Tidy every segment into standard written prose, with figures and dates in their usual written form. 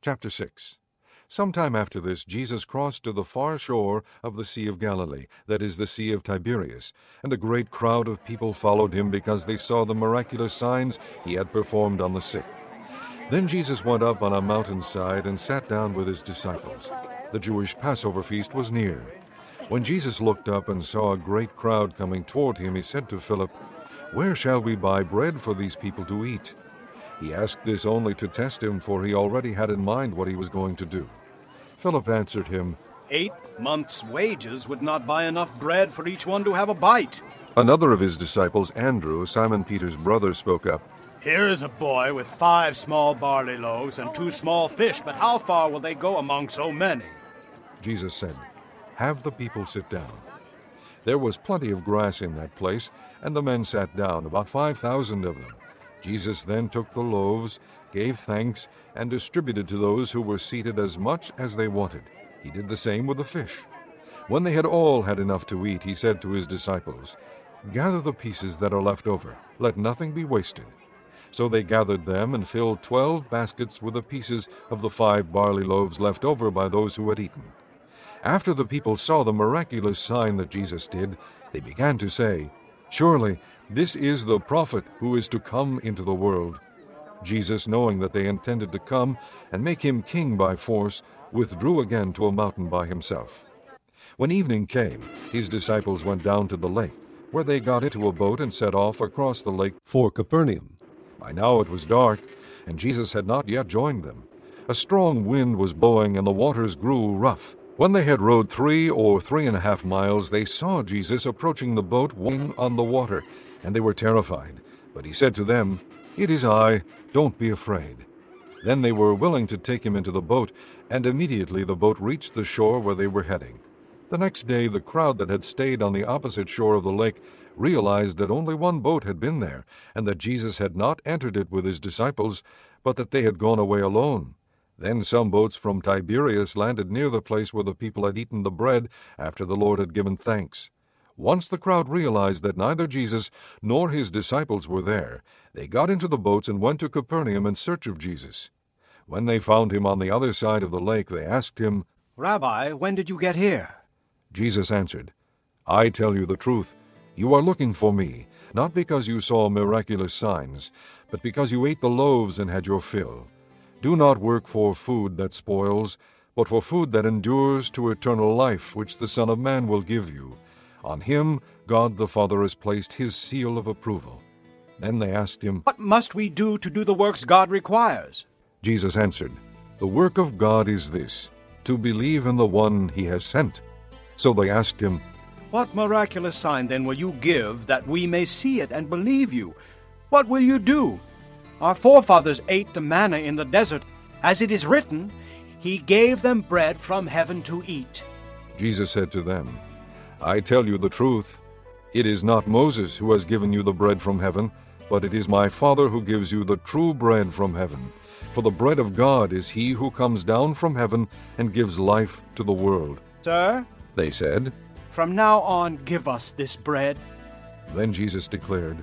Chapter 6. Sometime after this, Jesus crossed to the far shore of the Sea of Galilee, that is, the Sea of Tiberias, and a great crowd of people followed him because they saw the miraculous signs he had performed on the sick. Then Jesus went up on a mountainside and sat down with his disciples. The Jewish Passover feast was near. When Jesus looked up and saw a great crowd coming toward him, he said to Philip, "Where shall we buy bread for these people to eat?" He asked this only to test him, for he already had in mind what he was going to do. Philip answered him, 8 months' wages would not buy enough bread for each one to have a bite. Another of his disciples, Andrew, Simon Peter's brother, spoke up. Here is a boy with 5 small barley loaves and 2 small fish, but how far will they go among so many? Jesus said, "Have the people sit down." There was plenty of grass in that place, and the men sat down, about 5,000 of them. Jesus then took the loaves, gave thanks, and distributed to those who were seated as much as they wanted. He did the same with the fish. When they had all had enough to eat, he said to his disciples, "Gather the pieces that are left over. Let nothing be wasted." So they gathered them and filled 12 baskets with the pieces of the 5 barley loaves left over by those who had eaten. After the people saw the miraculous sign that Jesus did, they began to say, "Surely this is the prophet who is to come into the world." Jesus, knowing that they intended to come and make him king by force, withdrew again to a mountain by himself. When evening came, his disciples went down to the lake, where they got into a boat and set off across the lake for Capernaum. By now it was dark, and Jesus had not yet joined them. A strong wind was blowing, and the waters grew rough. When they had rowed 3 or 3.5 miles, they saw Jesus approaching the boat walking on the water, and they were terrified. But he said to them, "It is I, don't be afraid." Then they were willing to take him into the boat, and immediately the boat reached the shore where they were heading. The next day the crowd that had stayed on the opposite shore of the lake realized that only one boat had been there, and that Jesus had not entered it with his disciples, but that they had gone away alone. Then some boats from Tiberias landed near the place where the people had eaten the bread after the Lord had given thanks. Once the crowd realized that neither Jesus nor his disciples were there, they got into the boats and went to Capernaum in search of Jesus. When they found him on the other side of the lake, they asked him, "Rabbi, when did you get here?" Jesus answered, "I tell you the truth. You are looking for me, not because you saw miraculous signs, but because you ate the loaves and had your fill. Do not work for food that spoils, but for food that endures to eternal life, which the Son of Man will give you. On him God the Father has placed his seal of approval." Then they asked him, "What must we do to do the works God requires?" Jesus answered, "The work of God is this, to believe in the one he has sent." So they asked him, "What miraculous sign then will you give that we may see it and believe you? What will you do? Our forefathers ate the manna in the desert. As it is written, he gave them bread from heaven to eat." Jesus said to them, "I tell you the truth. It is not Moses who has given you the bread from heaven, but it is my Father who gives you the true bread from heaven. For the bread of God is he who comes down from heaven and gives life to the world." "Sir," they said, "from now on give us this bread." Then Jesus declared,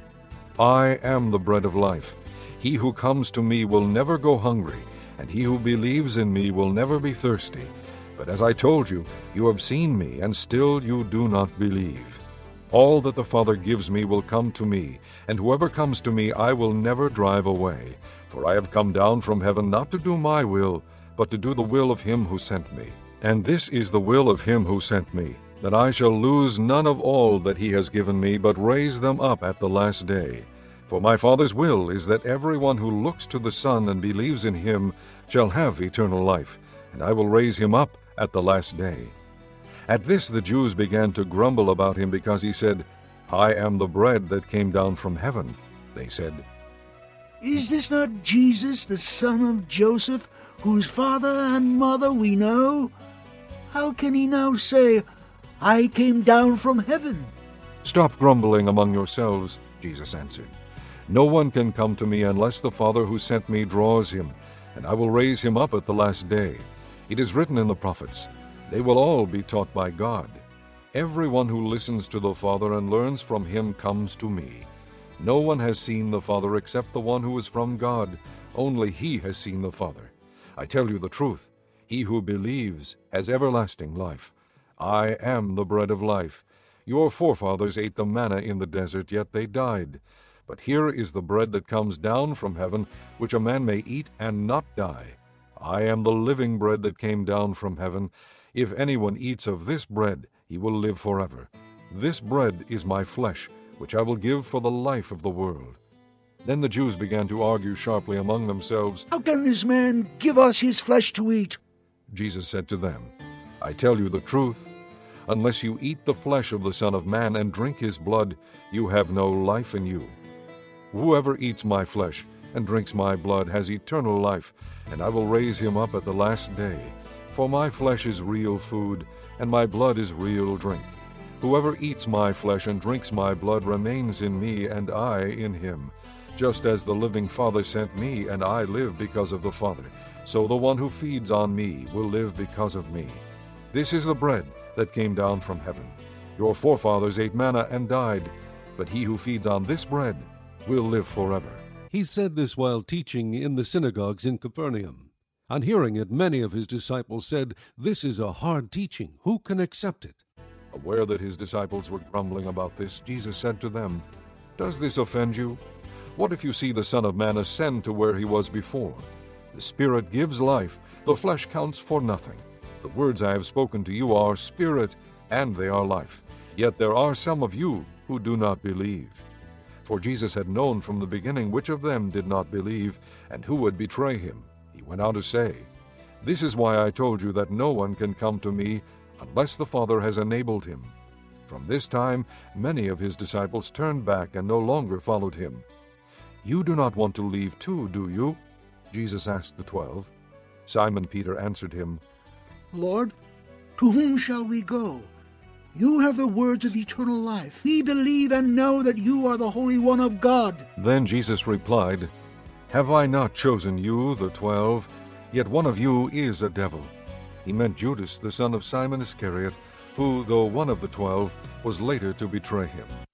"I am the bread of life. He who comes to me will never go hungry, and he who believes in me will never be thirsty. But as I told you, you have seen me, and still you do not believe. All that the Father gives me will come to me, and whoever comes to me I will never drive away. For I have come down from heaven not to do my will, but to do the will of him who sent me. And this is the will of him who sent me, that I shall lose none of all that he has given me, but raise them up at the last day. For my Father's will is that everyone who looks to the Son and believes in him shall have eternal life, and I will raise him up at the last day." At this the Jews began to grumble about him because he said, "I am the bread that came down from heaven." They said, "Is this not Jesus, the son of Joseph, whose father and mother we know? How can he now say, 'I came down from heaven'?" "Stop grumbling among yourselves," Jesus answered. "No one can come to me unless the Father who sent me draws him, and I will raise him up at the last day. It is written in the prophets, 'They will all be taught by God.' Everyone who listens to the Father and learns from him comes to me. No one has seen the Father except the one who is from God. Only he has seen the Father. I tell you the truth, he who believes has everlasting life. I am the bread of life. Your forefathers ate the manna in the desert, yet they died. But here is the bread that comes down from heaven, which a man may eat and not die. I am the living bread that came down from heaven. If anyone eats of this bread, he will live forever. This bread is my flesh, which I will give for the life of the world." Then the Jews began to argue sharply among themselves. "How can this man give us his flesh to eat?" Jesus said to them, "I tell you the truth. Unless you eat the flesh of the Son of Man and drink his blood, you have no life in you. Whoever eats my flesh and drinks my blood has eternal life, and I will raise him up at the last day. For my flesh is real food, and my blood is real drink. Whoever eats my flesh and drinks my blood remains in me, and I in him. Just as the living Father sent me, and I live because of the Father, so the one who feeds on me will live because of me. This is the bread that came down from heaven. Your forefathers ate manna and died, but he who feeds on this bread will live forever." He said this while teaching in the synagogues in Capernaum. On hearing it, many of his disciples said, "This is a hard teaching. Who can accept it?" Aware that his disciples were grumbling about this, Jesus said to them, "Does this offend you? What if you see the Son of Man ascend to where he was before? The Spirit gives life, the flesh counts for nothing. The words I have spoken to you are spirit, and they are life. Yet there are some of you who do not believe." For Jesus had known from the beginning which of them did not believe, and who would betray him. He went on to say, "This is why I told you that no one can come to me unless the Father has enabled him." From this time many of his disciples turned back and no longer followed him. "You do not want to leave too, do you?" Jesus asked the 12. Simon Peter answered him, "Lord, to whom shall we go? You have the words of eternal life. We believe and know that you are the Holy One of God." Then Jesus replied, "Have I not chosen you, the 12? Yet one of you is a devil." He meant Judas, the son of Simon Iscariot, who, though one of the 12, was later to betray him.